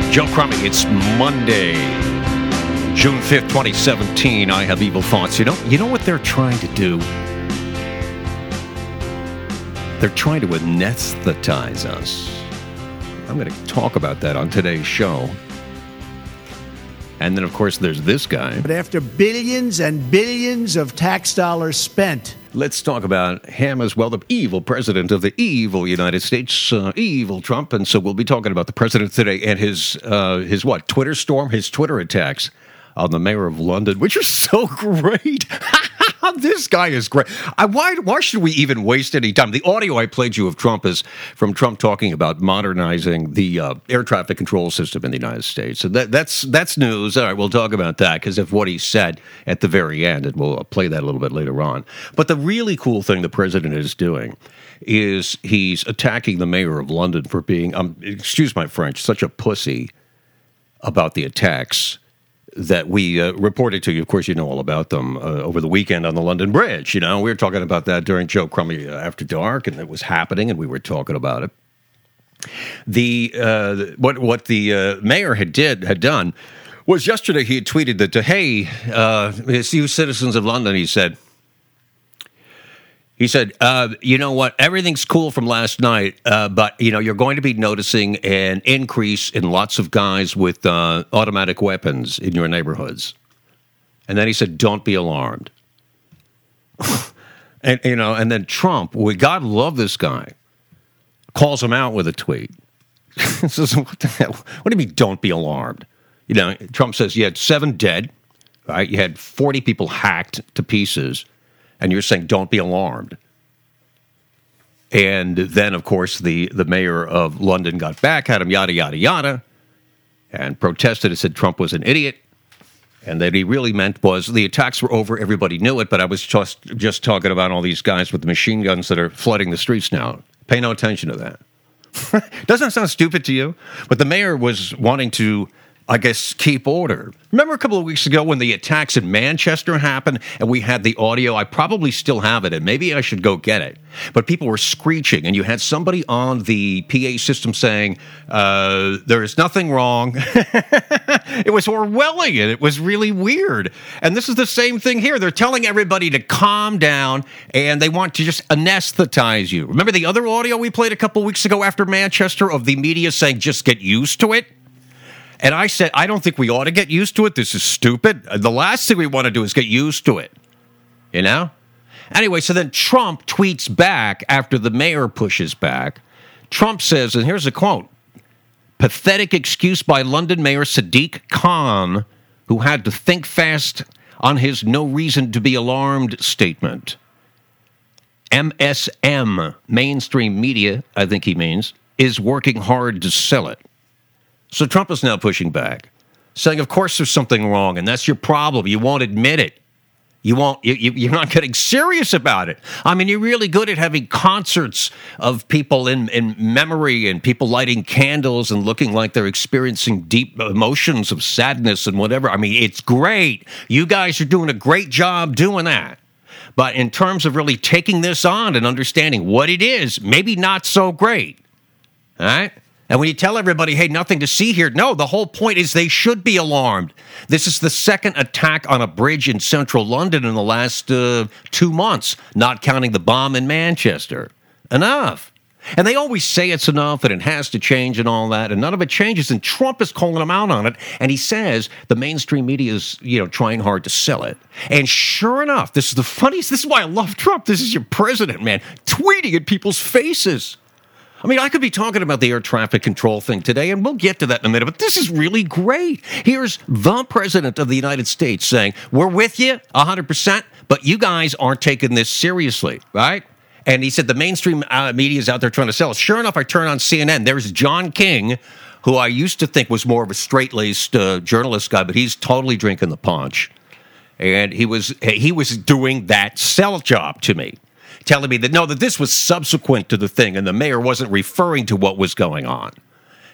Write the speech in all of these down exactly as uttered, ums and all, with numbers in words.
Joe Crummy, it's Monday, June fifth, twenty seventeen. I have evil thoughts. You know, you know what they're trying to do? They're trying to anesthetize us. I'm going to talk about that on today's show. And then, of course, there's this guy. But after billions and billions of tax dollars spent, let's talk about him as well, the evil president of the evil United States, uh, evil Trump. And so we'll be talking about the president today and his, uh, his what, Twitter storm, his Twitter attacks on the mayor of London, which are so great. This guy is great. I, why, why should we even waste any time? The audio I played you of Trump is from Trump talking about modernizing the uh, air traffic control system in the United States. So that, that's that's news. All right, we'll talk about that because of what he said at the very end, and we'll play that a little bit later on. But the really cool thing the president is doing is he's attacking the mayor of London for being, um, excuse my French, such a pussy about the attacks that we uh, reported to you. Of course, you know all about them uh, over the weekend on the London Bridge. You know, we were talking about that during Joe Crummy uh, After Dark, and it was happening, and we were talking about it. The uh, what what the uh, mayor had did had done was yesterday he had tweeted that, uh, hey, uh, you citizens of London, he said, He said, uh, you know what, everything's cool from last night, uh, but, you know, you're going to be noticing an increase in lots of guys with uh, automatic weapons in your neighborhoods. And then he said, don't be alarmed. and, you know, and then Trump, we God love this guy, calls him out with a tweet. Says, what the hell? What do you mean, don't be alarmed? You know, Trump says you had seven dead, right? You had forty people hacked to pieces. And you're saying, don't be alarmed. And then, of course, the, the mayor of London got back at him, yada, yada, yada, and protested and said Trump was an idiot. And that he really meant was the attacks were over, everybody knew it, but I was just, just talking about all these guys with the machine guns that are flooding the streets now. Pay no attention to that. Doesn't that sound stupid to you? But the mayor was wanting to, I guess, keep order. Remember a couple of weeks ago when the attacks in Manchester happened and we had the audio? I probably still have it, and maybe I should go get it. But people were screeching, and you had somebody on the P A system saying, uh, there is nothing wrong. It was Orwellian. It was really weird. And this is the same thing here. They're telling everybody to calm down, and they want to just anesthetize you. Remember the other audio we played a couple weeks ago after Manchester of the media saying, just get used to it? And I said, I don't think we ought to get used to it. This is stupid. The last thing we want to do is get used to it. You know? Anyway, so then Trump tweets back after the mayor pushes back. Trump says, and here's a quote, pathetic excuse by London Mayor Sadiq Khan, who had to think fast on his no reason to be alarmed statement. M S M, mainstream media, I think he means, is working hard to sell it. So Trump is now pushing back, saying, of course there's something wrong, and that's your problem. You won't admit it. You won't, you, you, you're not getting serious about it. I mean, you're really good at having concerts of people in, in memory and people lighting candles and looking like they're experiencing deep emotions of sadness and whatever. I mean, it's great. You guys are doing a great job doing that. But in terms of really taking this on and understanding what it is, maybe not so great. All right? And when you tell everybody, hey, nothing to see here, no, the whole point is they should be alarmed. This is the second attack on a bridge in central London in the last uh, two months, not counting the bomb in Manchester. Enough. And they always say it's enough and it has to change and all that, and none of it changes, and Trump is calling them out on it, and he says the mainstream media is, you know, trying hard to sell it. And sure enough, this is the funniest, this is why I love Trump, this is your president, man, tweeting at people's faces. I mean, I could be talking about the air traffic control thing today, and we'll get to that in a minute, but this is really great. Here's the president of the United States saying, we're with you one hundred percent, but you guys aren't taking this seriously, right? And he said the mainstream uh, media is out there trying to sell it. Sure enough, I turn on C N N. There's John King, who I used to think was more of a straight-laced uh, journalist guy, but he's totally drinking the punch. And he was he was doing that sell job to me, telling me that, no, that this was subsequent to the thing, and the mayor wasn't referring to what was going on.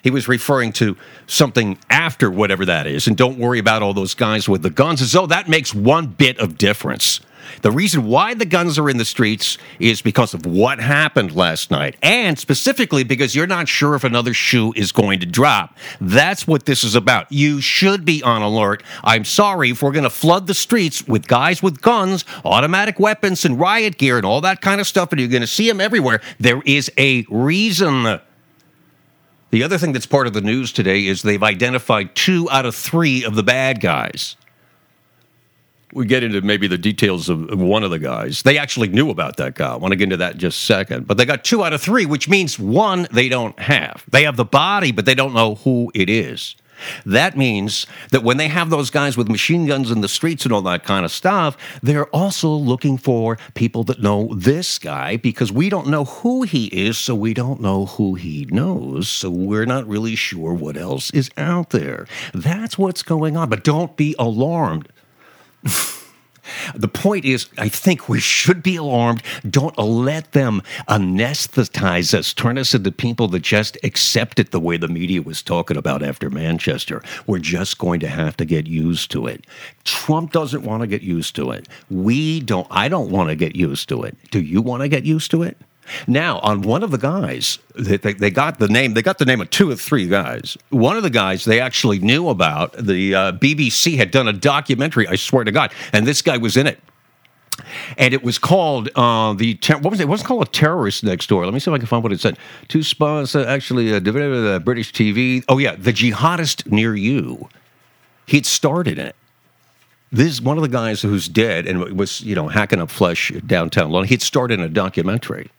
He was referring to something after whatever that is. And don't worry about all those guys with the guns, as though that makes one bit of difference. The reason why the guns are in the streets is because of what happened last night, and specifically because you're not sure if another shoe is going to drop. That's what this is about. You should be on alert. I'm sorry if we're going to flood the streets with guys with guns, automatic weapons, and riot gear and all that kind of stuff, and you're going to see them everywhere. There is a reason. The other thing that's part of the news today is they've identified two out of three of the bad guys. We get into maybe the details of one of the guys. They actually knew about that guy. I want to get into that in just a second. But they got two out of three, which means one they don't have. They have the body, but they don't know who it is. That means that when they have those guys with machine guns in the streets and all that kind of stuff, they're also looking for people that know this guy, because we don't know who he is, so we don't know who he knows, so we're not really sure what else is out there. That's what's going on, but don't be alarmed. The point is, I think we should be alarmed. Don't let them anesthetize us, turn us into people that just accept it the way the media was talking about after Manchester. We're just going to have to get used to it. Trump doesn't want to get used to it. We don't. I don't want to get used to it. Do you want to get used to it? Now, on one of the guys, they, they got the name. They got the name of two or three guys. One of the guys they actually knew about. The uh, B B C had done a documentary. I swear to God, and this guy was in it. And it was called uh, the ter- what was it? It wasn't called A Terrorist Next Door. Let me see if I can find what it said. Two spots uh, actually uh, uh, British T V. Oh yeah, The Jihadist Near You. He'd starred in it. This is one of the guys who's dead and was, you know, hacking up flesh downtown London. He'd starred in a documentary.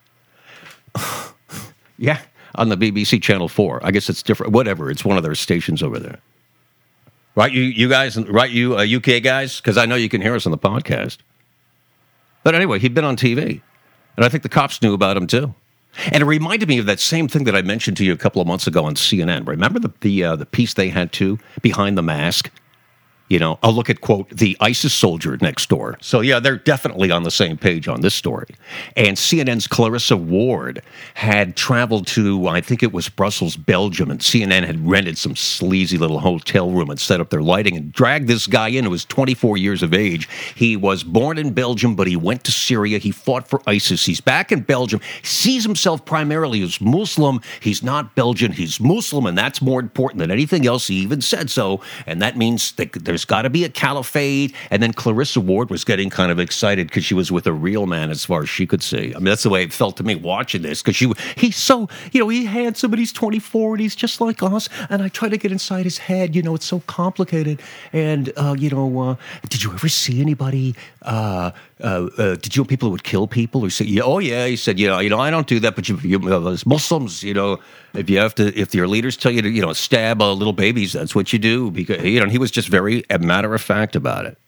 Yeah, on the B B C Channel four. I guess it's different. Whatever. It's one of their stations over there. Right, you, you guys, right, you uh, U K guys? Because I know you can hear us on the podcast. But anyway, he'd been on T V. And I think the cops knew about him, too. And it reminded me of that same thing that I mentioned to you a couple of months ago on C N N. Remember the the, uh, the piece they had, too, Behind the Mask? You know, I'll look at, quote, the ISIS soldier next door. So, yeah, they're definitely on the same page on this story. And C N N's Clarissa Ward had traveled to, I think it was Brussels, Belgium, and C N N had rented some sleazy little hotel room and set up their lighting and dragged this guy in who was twenty-four years of age. He was born in Belgium, but he went to Syria. He fought for ISIS. He's back in Belgium. Sees himself primarily as Muslim. He's not Belgian. He's Muslim, and that's more important than anything else. He even said so, and that means that there's There's got to be a caliphate. And then Clarissa Ward was getting kind of excited because she was with a real man as far as she could see. I mean, that's the way it felt to me watching this, because she he's so, you know, he handsome and he's twenty-four and he's just like us. And I try to get inside his head. You know, it's so complicated. And, uh, you know, uh, did you ever see anybody, uh, uh, uh, did you know people who would kill people? Or say, yeah, oh, yeah. He said, you know, you know, I don't do that, but you, you as Muslims, you know, if you have to, if your leaders tell you to, you know, stab uh, little babies, that's what you do. Because, you know, he was just very a matter of fact about it.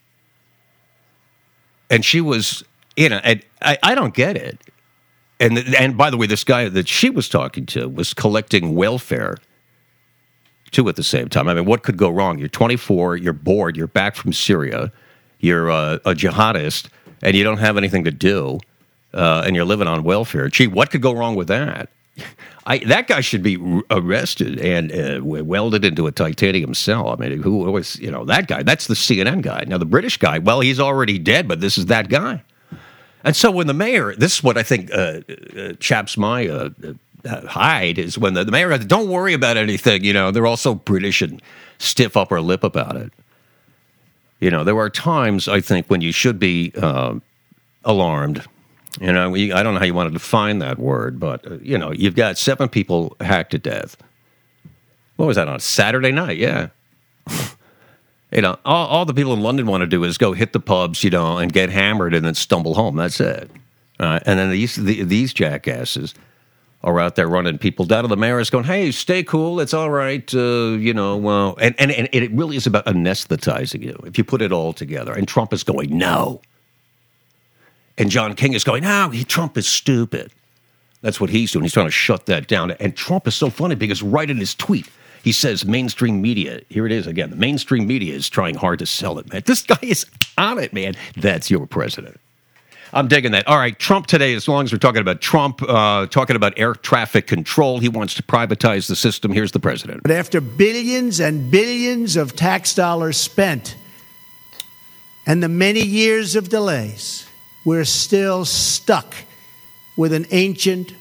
And she was, you know, and I, I don't get it. And and by the way, this guy that she was talking to was collecting welfare too at the same time. I mean, what could go wrong? You're twenty-four, you're bored, you're back from Syria, you're uh, a jihadist, and you don't have anything to do, uh, and you're living on welfare. Gee, what could go wrong with that? I, that guy should be arrested and uh, welded into a titanium cell. I mean, who was, you know, that guy? That's the C N N guy. Now, the British guy, well, he's already dead, but this is that guy. And so when the mayor, this is what I think uh, uh, chaps my uh, uh, hide, is when the, the mayor goes, don't worry about anything, you know, they're all so British and stiff upper lip about it. You know, there are times, I think, when you should be uh, alarmed. You know, we, I don't know how you want to define that word, but, uh, you know, you've got seven people hacked to death. What was that, on Saturday night? Yeah. You know, all, all the people in London want to do is go hit the pubs, you know, and get hammered and then stumble home. That's it. Uh, and then these the, these jackasses are out there running people down to the mayor's going, hey, stay cool, it's all right, uh, you know. Uh, and, and, and it really is about anesthetizing you, if you put it all together. And Trump is going, no. And John King is going, no, he, Trump is stupid. That's what he's doing. He's trying to shut that down. And Trump is so funny because right in his tweet, he says mainstream media, here it is again, the mainstream media is trying hard to sell it, man. This guy is on it, man. That's your president. I'm digging that. All right, Trump today, as long as we're talking about Trump, uh, talking about air traffic control, he wants to privatize the system. Here's the president. But after billions and billions of tax dollars spent and the many years of delays, we're still stuck with an ancient,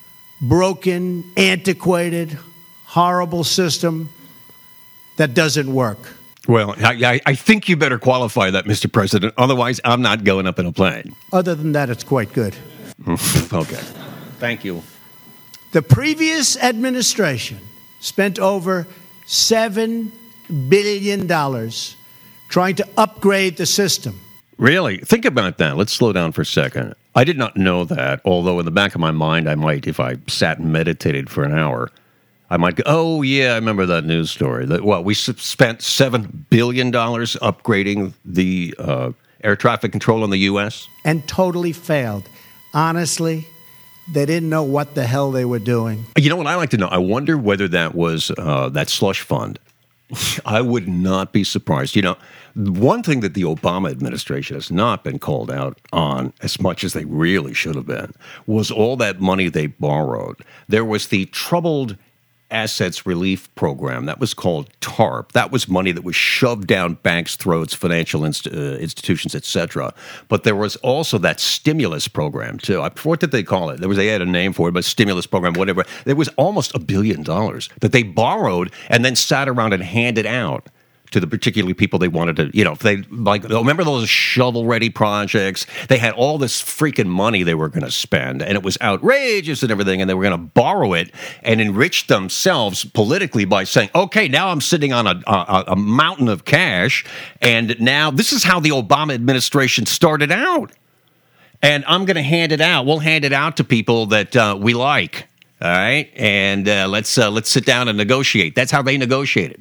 broken, antiquated, horrible system that doesn't work. Well, I, I think you better qualify that, Mister President. Otherwise, I'm not going up in a plane. Other than that, it's quite good. Okay. Thank you. The previous administration spent over seven billion dollars trying to upgrade the system. Really? Think about that. Let's slow down for a second. I did not know that, although in the back of my mind, I might, if I sat and meditated for an hour, I might go, oh, yeah, I remember that news story. That, well, we spent seven billion dollars upgrading the uh, air traffic control in the U S And totally failed. Honestly, they didn't know what the hell they were doing. You know what I like to know? I wonder whether that was uh, that slush fund. I would not be surprised. You know, one thing that the Obama administration has not been called out on as much as they really should have been was all that money they borrowed. There was the troubled assets relief program that was called TARP. That was money that was shoved down banks' throats, financial inst- uh, institutions, et cetera. But there was also that stimulus program too. I, what did they call it? There was they had a name for it, but stimulus program, whatever. There was almost a billion dollars that they borrowed and then sat around and handed out to the particular people they wanted to, you know, if they like, remember those shovel-ready projects? They had all this freaking money they were going to spend, and it was outrageous and everything, and they were going to borrow it and enrich themselves politically by saying, okay, now I'm sitting on a, a, a mountain of cash, and now this is how the Obama administration started out. And I'm going to hand it out. We'll hand it out to people that uh, we like, all right? And uh, let's uh, let's sit down and negotiate. That's how they negotiated.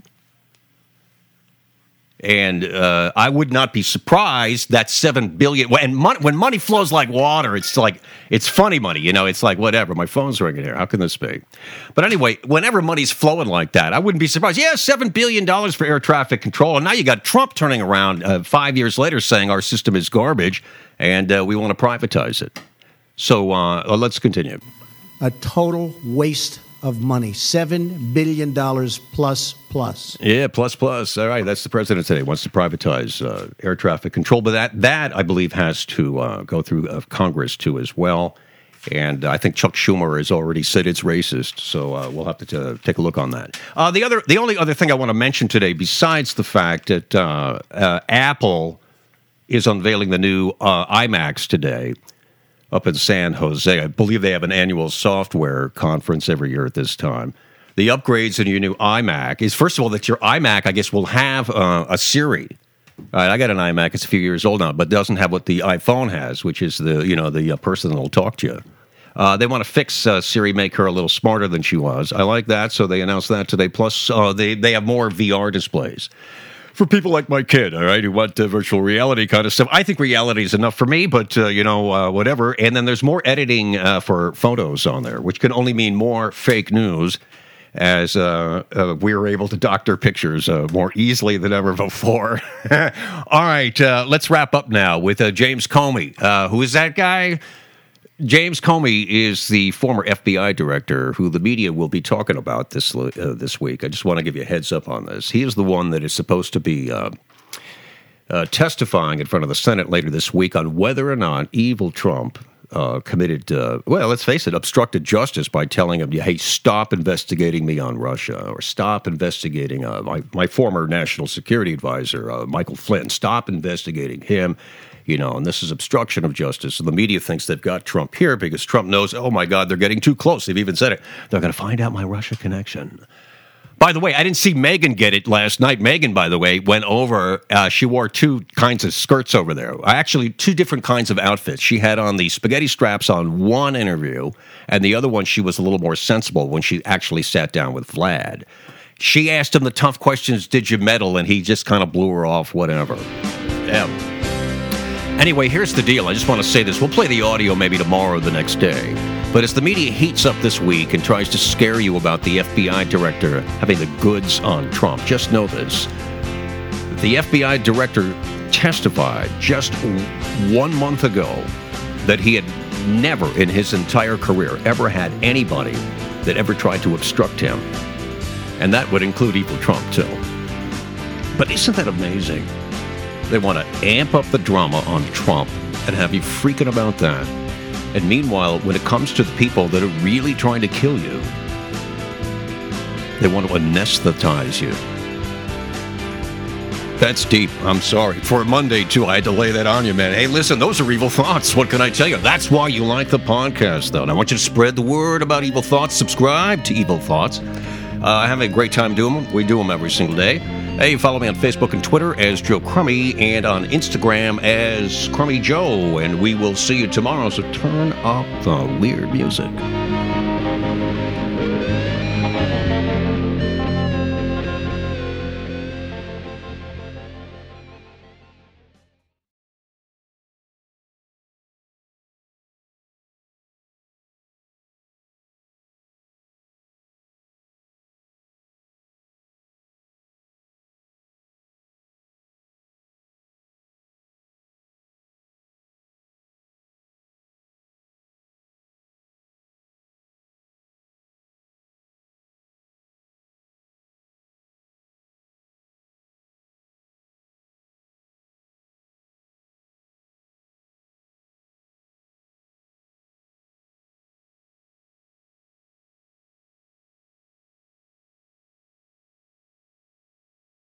And uh, I would not be surprised that seven billion dollars. And money, when money flows like water, it's like it's funny money. You know, it's like whatever. My phone's ringing here. How can this be? But anyway, whenever money's flowing like that, I wouldn't be surprised. Yeah, seven billion dollars for air traffic control, and now you got Trump turning around uh, five years later saying our system is garbage and uh, we want to privatize it. So uh, let's continue. A total waste of money, seven billion dollars plus plus. Yeah, plus plus. All right, that's the president today. Wants to privatize uh, air traffic control, but that that I believe has to uh, go through uh, Congress too as well. And I think Chuck Schumer has already said it's racist, so uh, we'll have to t- take a look on that. Uh, the other, the only other thing I want to mention today, besides the fact that uh, uh, Apple is unveiling the new uh, iMacs today up in San Jose. I believe they have an annual software conference every year at this time. The upgrades in your new iMac is, first of all, that your iMac, I guess, will have uh, a Siri. All right, I got an iMac. It's a few years old now, but doesn't have what the iPhone has, which is the, you know, the uh, person that will talk to you. Uh, they want to fix uh, Siri, make her a little smarter than she was. I like that, so they announced that today. Plus, uh, they, they have more V R displays. For people like my kid, all right, who want uh, virtual reality kind of stuff. I think reality is enough for me, but, uh, you know, uh, whatever. And then there's more editing uh, for photos on there, which can only mean more fake news, as uh, uh, we are able to doctor pictures uh, more easily than ever before. All right, uh, let's wrap up now with uh, James Comey. Uh, who is that guy? James Comey is the former F B I director who the media will be talking about this uh, this week. I just want to give you a heads up on this. He is the one that is supposed to be uh, uh, testifying in front of the Senate later this week on whether or not evil Trump uh, committed, uh, well, let's face it, obstructed justice by telling him, hey, stop investigating me on Russia, or stop investigating uh, my, my former national security advisor, uh, Michael Flynn, stop investigating him. You know, and this is obstruction of justice. And the media thinks they've got Trump here because Trump knows, oh, my God, they're getting too close. They've even said it. They're going to find out my Russia connection. By the way, I didn't see Megyn get it last night. Megyn, by the way, went over. Uh, she wore two kinds of skirts over there. Actually, two different kinds of outfits. She had on the spaghetti straps on one interview, and the other one she was a little more sensible when she actually sat down with Vlad. She asked him the tough questions, did you meddle? And he just kind of blew her off, whatever. Yeah. Anyway, here's the deal. I just want to say this. We'll play the audio maybe tomorrow or the next day. But as the media heats up this week and tries to scare you about the F B I director having the goods on Trump, just know this. The F B I director testified just one month ago that he had never in his entire career ever had anybody that ever tried to obstruct him. And that would include evil Trump, too. But isn't that amazing? They want to amp up the drama on Trump and have you freaking about that. And meanwhile, when it comes to the people that are really trying to kill you, they want to anesthetize you. That's deep. I'm sorry. For Monday, too, I had to lay that on you, man. Hey, listen, those are evil thoughts. What can I tell you? That's why you like the podcast, though. And I want you to spread the word about evil thoughts. Subscribe to Evil Thoughts. Uh, I have a great time doing them. We do them every single day. Hey, follow me on Facebook and Twitter as Joe Crummy and on Instagram as Crummy Joe. And we will see you tomorrow, so turn up the weird music.